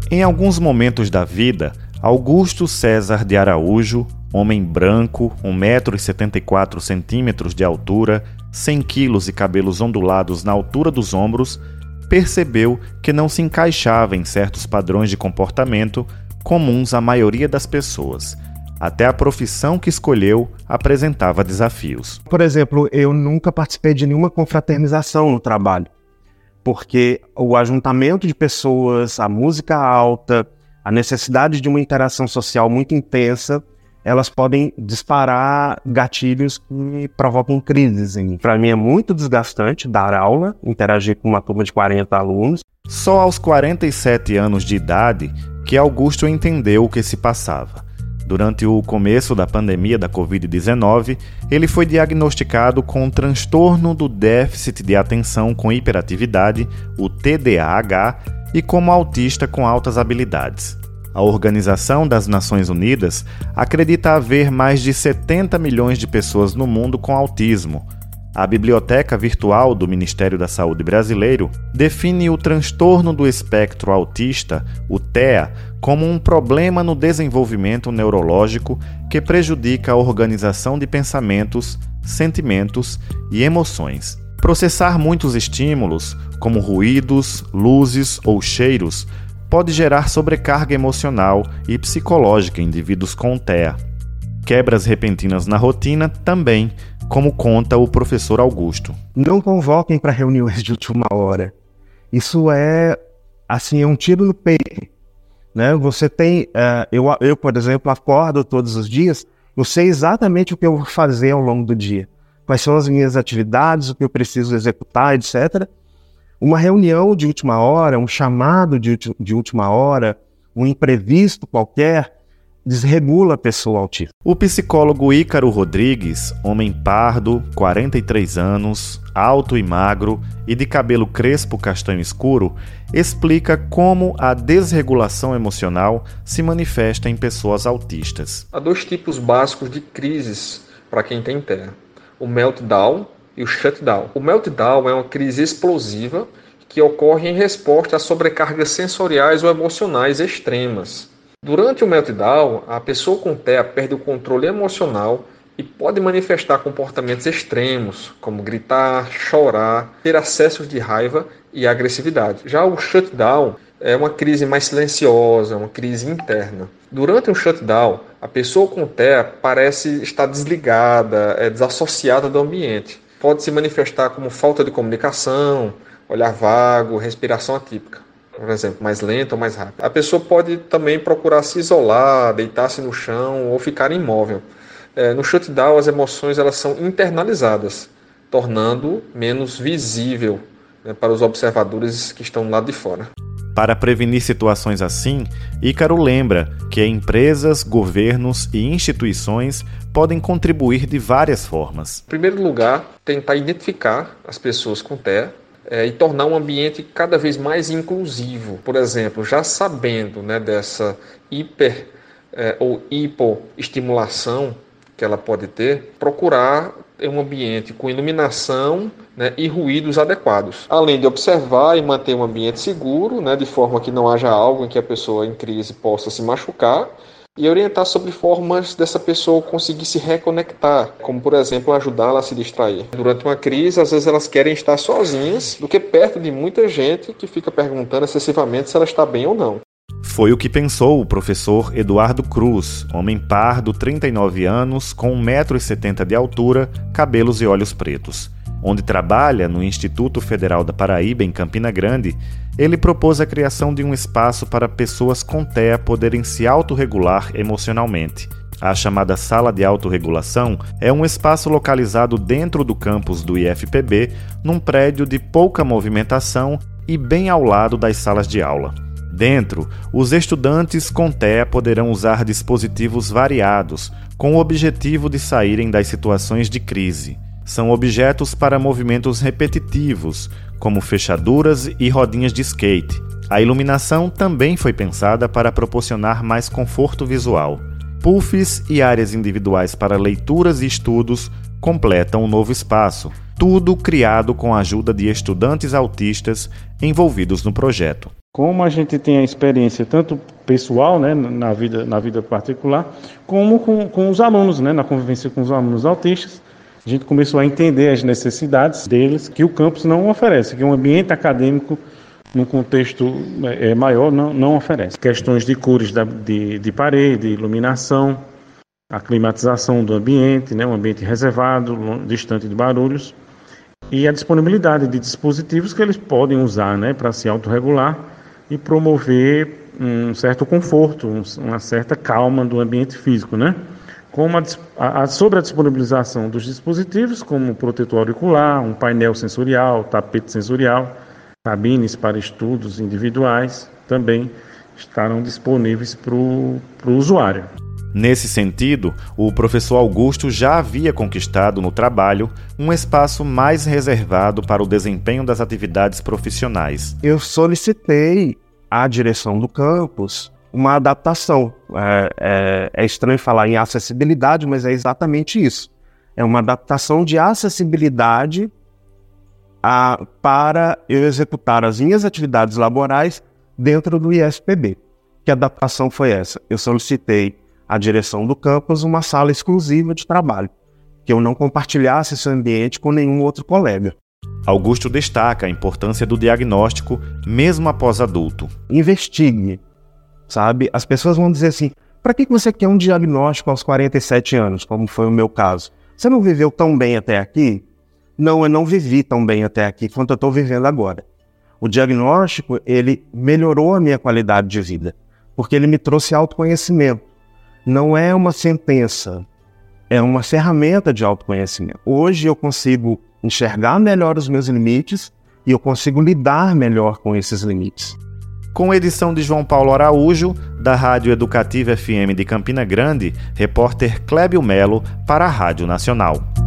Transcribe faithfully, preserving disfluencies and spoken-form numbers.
Em alguns momentos da vida, Augusto César de Araújo, homem branco, um metro e setenta e quatro centímetros de altura, cem quilos e cabelos ondulados na altura dos ombros, percebeu que não se encaixava em certos padrões de comportamento comuns à maioria das pessoas. Até a profissão que escolheu apresentava desafios. Por exemplo, eu nunca participei de nenhuma confraternização no trabalho, porque o ajuntamento de pessoas, a música alta, a necessidade de uma interação social muito intensa, elas podem disparar gatilhos que provocam crises. Para mim é muito desgastante dar aula, interagir com uma turma de quarenta alunos. Só aos quarenta e sete anos de idade que Augusto entendeu o que se passava. Durante o começo da pandemia da covid dezenove, ele foi diagnosticado com um transtorno do déficit de atenção com hiperatividade, o T D A H, e como autista com altas habilidades. A Organização das Nações Unidas acredita haver mais de setenta milhões de pessoas no mundo com autismo. A Biblioteca Virtual do Ministério da Saúde brasileiro define o transtorno do espectro autista, o T E A, como um problema no desenvolvimento neurológico que prejudica a organização de pensamentos, sentimentos e emoções. Processar muitos estímulos, como ruídos, luzes ou cheiros, pode gerar sobrecarga emocional e psicológica em indivíduos com T E A. Quebras repentinas na rotina também, como conta o professor Augusto. Não convoquem para reuniões de última hora. Isso é, assim, é um tiro no peito, né? Você tem, uh, eu, eu, por exemplo, acordo todos os dias, eu sei exatamente o que eu vou fazer ao longo do dia. Quais são as minhas atividades, o que eu preciso executar, etcétera. Uma reunião de última hora, um chamado de, de última hora, um imprevisto qualquer, desregula a pessoa autista. O psicólogo Ícaro Rodrigues, homem pardo, quarenta e três anos, alto e magro e de cabelo crespo castanho escuro, explica como a desregulação emocional se manifesta em pessoas autistas. Há dois tipos básicos de crises para quem tem T E A: o meltdown e o shutdown. O meltdown é uma crise explosiva que ocorre em resposta a sobrecargas sensoriais ou emocionais extremas. Durante o meltdown, a pessoa com T E A perde o controle emocional e pode manifestar comportamentos extremos, como gritar, chorar, ter acessos de raiva e agressividade. Já o shutdown é uma crise mais silenciosa, uma crise interna. Durante um shutdown, a pessoa com T E A parece estar desligada, é desassociada do ambiente. Pode se manifestar como falta de comunicação, olhar vago, respiração atípica, por exemplo, mais lenta ou mais rápida. A pessoa pode também procurar se isolar, deitar-se no chão ou ficar imóvel. É, no shutdown, as emoções elas são internalizadas, tornando menos visível, né, para os observadores que estão lá de fora. Para prevenir situações assim, Ícaro lembra que empresas, governos e instituições podem contribuir de várias formas. Em primeiro lugar, tentar identificar as pessoas com T E A é, e tornar um ambiente cada vez mais inclusivo. Por exemplo, já sabendo, né, dessa hiper é, ou hipoestimulação que ela pode ter, procurar um ambiente com iluminação, né, e ruídos adequados. Além de observar e manter um ambiente seguro, né, de forma que não haja algo em que a pessoa em crise possa se machucar, e orientar sobre formas dessa pessoa conseguir se reconectar, como, por exemplo, ajudá-la a se distrair. Durante uma crise, às vezes elas querem estar sozinhas do que perto de muita gente que fica perguntando excessivamente se ela está bem ou não. Foi o que pensou o professor Eduardo Cruz, homem pardo, trinta e nove anos, com um metro e setenta de altura, cabelos e olhos pretos. Onde trabalha no Instituto Federal da Paraíba, em Campina Grande, ele propôs a criação de um espaço para pessoas com T E A poderem se autorregular emocionalmente. A chamada Sala de Autorregulação é um espaço localizado dentro do campus do I F P B, num prédio de pouca movimentação e bem ao lado das salas de aula. Dentro, os estudantes com T E A poderão usar dispositivos variados, com o objetivo de saírem das situações de crise. São objetos para movimentos repetitivos, como fechaduras e rodinhas de skate. A iluminação também foi pensada para proporcionar mais conforto visual. Puffs e áreas individuais para leituras e estudos completam o novo espaço, tudo criado com a ajuda de estudantes autistas envolvidos no projeto. Como a gente tem a experiência tanto pessoal, né, na vida, na vida particular, como com, com os alunos, né, na convivência com os alunos autistas, a gente começou a entender as necessidades deles que o campus não oferece, que um ambiente acadêmico, num contexto é, maior, não, não oferece. Questões de cores da, de, de parede, iluminação, a climatização do ambiente, né, um ambiente reservado, distante de barulhos, e a disponibilidade de dispositivos que eles podem usar, né, para se autorregular e promover um certo conforto, um, uma certa calma do ambiente físico, né? Como a, a, sobre a disponibilização dos dispositivos, como protetor auricular, um painel sensorial, tapete sensorial, cabines para estudos individuais, também estarão disponíveis para o usuário. Nesse sentido, o professor Augusto já havia conquistado no trabalho um espaço mais reservado para o desempenho das atividades profissionais. Eu solicitei à direção do campus uma adaptação. É, é, é estranho falar em acessibilidade, mas é exatamente isso. É uma adaptação de acessibilidade a, para eu executar as minhas atividades laborais dentro do I S P B. Que adaptação foi essa? Eu solicitei à direção do campus uma sala exclusiva de trabalho, que eu não compartilhasse esse ambiente com nenhum outro colega. Augusto destaca a importância do diagnóstico mesmo após adulto. Investigue, sabe? As pessoas vão dizer assim, para que você quer um diagnóstico aos quarenta e sete anos, como foi o meu caso? Você não viveu tão bem até aqui? Não, eu não vivi tão bem até aqui quanto eu estou vivendo agora. O diagnóstico, ele melhorou a minha qualidade de vida, porque ele me trouxe autoconhecimento. Não é uma sentença, é uma ferramenta de autoconhecimento. Hoje eu consigo enxergar melhor os meus limites e eu consigo lidar melhor com esses limites. Com edição de João Paulo Araújo, da Rádio Educativa F M de Campina Grande, repórter Clébio Melo para a Rádio Nacional.